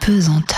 pesanteur.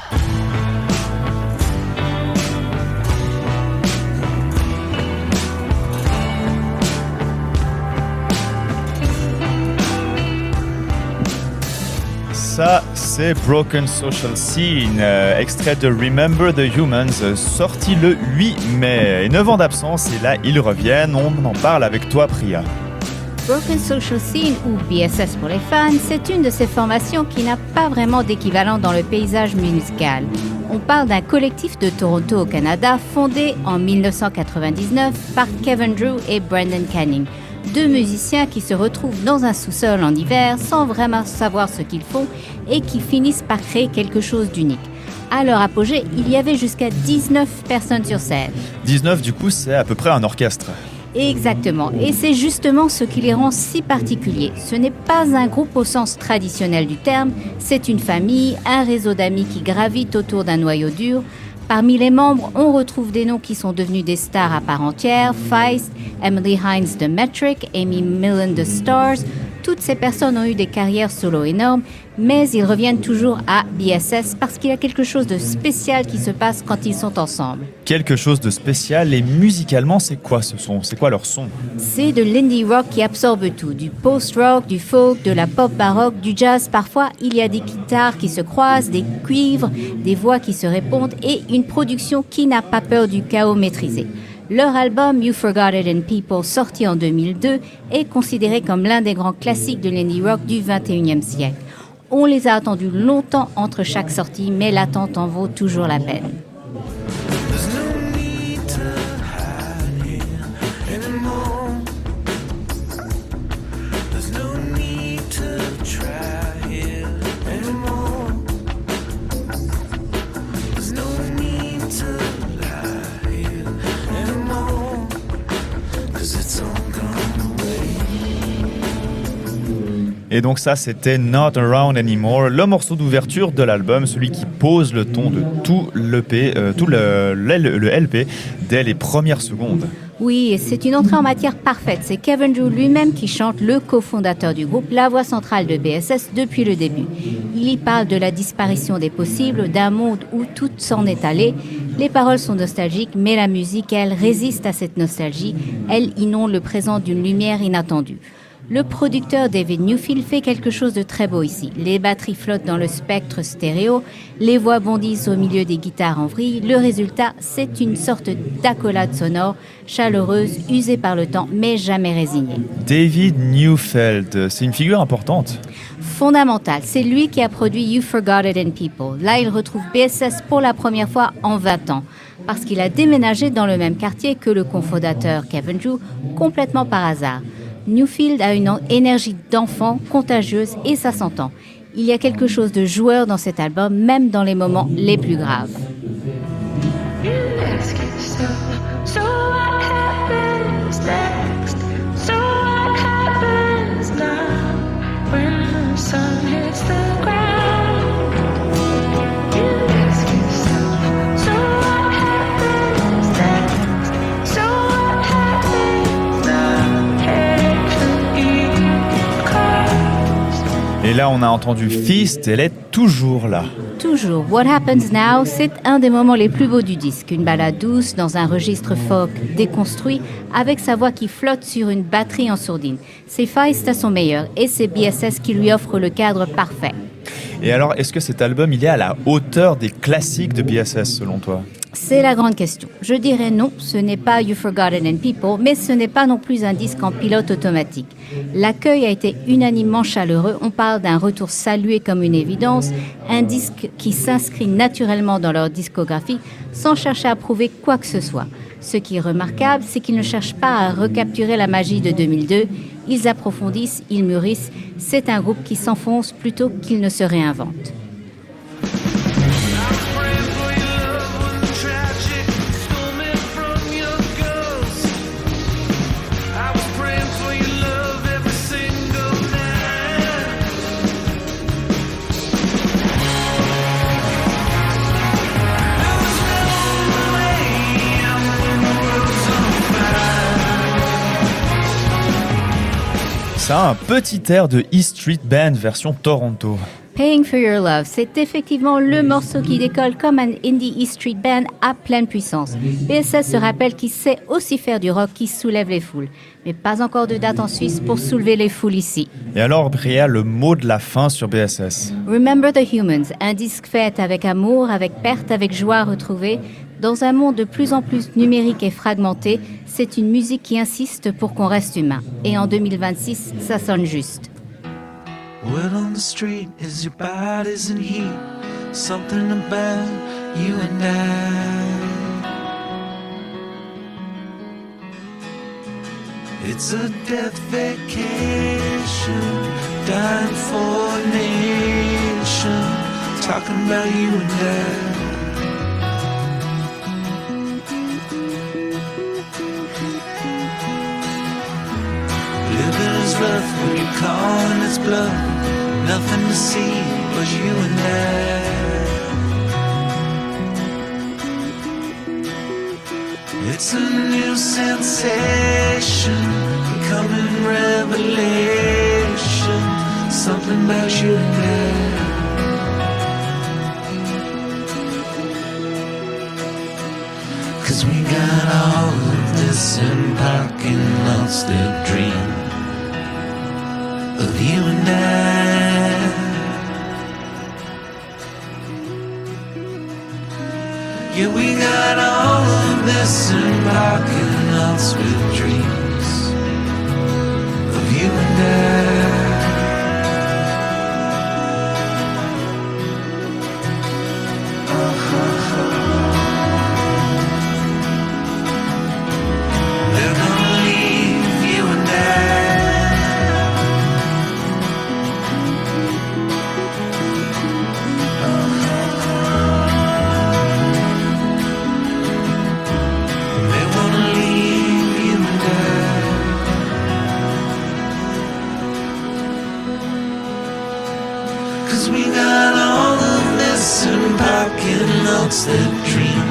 Ça, c'est Broken Social Scene, extrait de Remember the Humans, sorti le 8 mai. Et 9 ans d'absence, et là, ils reviennent. On en parle avec toi, Priya. Broken Social Scene, ou BSS pour les fans, c'est une de ces formations qui n'a pas vraiment d'équivalent dans le paysage musical. On parle d'un collectif de Toronto au Canada, fondé en 1999 par Kevin Drew et Brendan Canning. Deux musiciens qui se retrouvent dans un sous-sol en hiver sans vraiment savoir ce qu'ils font et qui finissent par créer quelque chose d'unique. À leur apogée, il y avait jusqu'à 19 personnes sur scène. 19, du coup, c'est à peu près un orchestre. Exactement, et c'est justement ce qui les rend si particuliers. Ce n'est pas un groupe au sens traditionnel du terme, c'est une famille, un réseau d'amis qui gravitent autour d'un noyau dur. Parmi les membres, on retrouve des noms qui sont devenus des stars à part entière, Feist, Emily Hines de Metric, Amy Millan de Stars. Toutes ces personnes ont eu des carrières solo énormes, mais ils reviennent toujours à BSS parce qu'il y a quelque chose de spécial qui se passe quand ils sont ensemble. Quelque chose de spécial, et musicalement, c'est quoi ce son ? C'est quoi leur son ? C'est de l'indie rock qui absorbe tout, du post-rock, du folk, de la pop baroque, du jazz. Parfois, il y a des guitares qui se croisent, des cuivres, des voix qui se répondent et une production qui n'a pas peur du chaos maîtrisé. Leur album You Forgot It in People, sorti en 2002, est considéré comme l'un des grands classiques de l'indie rock du 21e siècle. On les a attendus longtemps entre chaque sortie, mais l'attente en vaut toujours la peine. Et donc ça, c'était Not Around Anymore, le morceau d'ouverture de l'album, celui qui pose le ton de tout le LP dès les premières secondes. Oui, et c'est une entrée en matière parfaite. C'est Kevin Drew lui-même qui chante, le cofondateur du groupe, la voix centrale de BSS depuis le début. Il y parle de la disparition des possibles, d'un monde où tout s'en est allé. Les paroles sont nostalgiques, mais la musique, elle, résiste à cette nostalgie. Elle inonde le présent d'une lumière inattendue. Le producteur David Newfield fait quelque chose de très beau ici. Les batteries flottent dans le spectre stéréo, les voix bondissent au milieu des guitares en vrille. Le résultat, c'est une sorte d'accolade sonore, chaleureuse, usée par le temps, mais jamais résignée. David Newfield, c'est une figure importante. Fondamentale, c'est lui qui a produit You Forgot It in People. Là, il retrouve BSS pour la première fois en 20 ans, parce qu'il a déménagé dans le même quartier que le cofondateur Kevin Drew, complètement par hasard. Newfield a une énergie d'enfant contagieuse et ça s'entend. Il y a quelque chose de joueur dans cet album, même dans les moments les plus graves. Et là, on a entendu Feist, elle est toujours là. Toujours. What Happens Now, c'est un des moments les plus beaux du disque. Une ballade douce dans un registre folk déconstruit avec sa voix qui flotte sur une batterie en sourdine. C'est Feist à son meilleur et c'est BSS qui lui offre le cadre parfait. Et alors, est-ce que cet album, il est à la hauteur des classiques de BSS selon toi ? C'est la grande question. Je dirais non, ce n'est pas You Forgot It in People, mais ce n'est pas non plus un disque en pilote automatique. L'accueil a été unanimement chaleureux. On parle d'un retour salué comme une évidence, un disque qui s'inscrit naturellement dans leur discographie sans chercher à prouver quoi que ce soit. Ce qui est remarquable, c'est qu'ils ne cherchent pas à recapturer la magie de 2002. Ils approfondissent, ils mûrissent. C'est un groupe qui s'enfonce plutôt qu'il ne se réinvente. Ça a un petit air de E Street Band version Toronto. Paying for Your Love, c'est effectivement le morceau qui décolle comme un indie E Street Band à pleine puissance. BSS se rappelle qu'il sait aussi faire du rock qui soulève les foules. Mais pas encore de date en Suisse pour soulever les foules ici. Et alors, Bria, le mot de la fin sur BSS. Remember the Humans, un disque fait avec amour, avec perte, avec joie retrouvée. Dans un monde de plus en plus numérique et fragmenté, c'est une musique qui insiste pour qu'on reste humain. Et en 2026, ça sonne juste. Word on the street is your body's in heat. Something about you and I. It's a death vacation, dying for a nation. Talking about you and I. Living is rough when you're calling its bluff. Nothing to see but you and I. It's a new sensation, becoming revelation. Something about you and I. Cause we got all of this in parking lots that dream of you and I. Yeah, we got all of this in parking lots with dreams of you and I. They're gonna leave you and we got all of this in parking lots that dream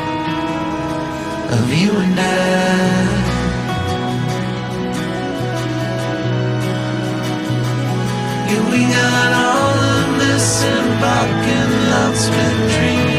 of you and I. Yeah, we got all of this in parking lots that dream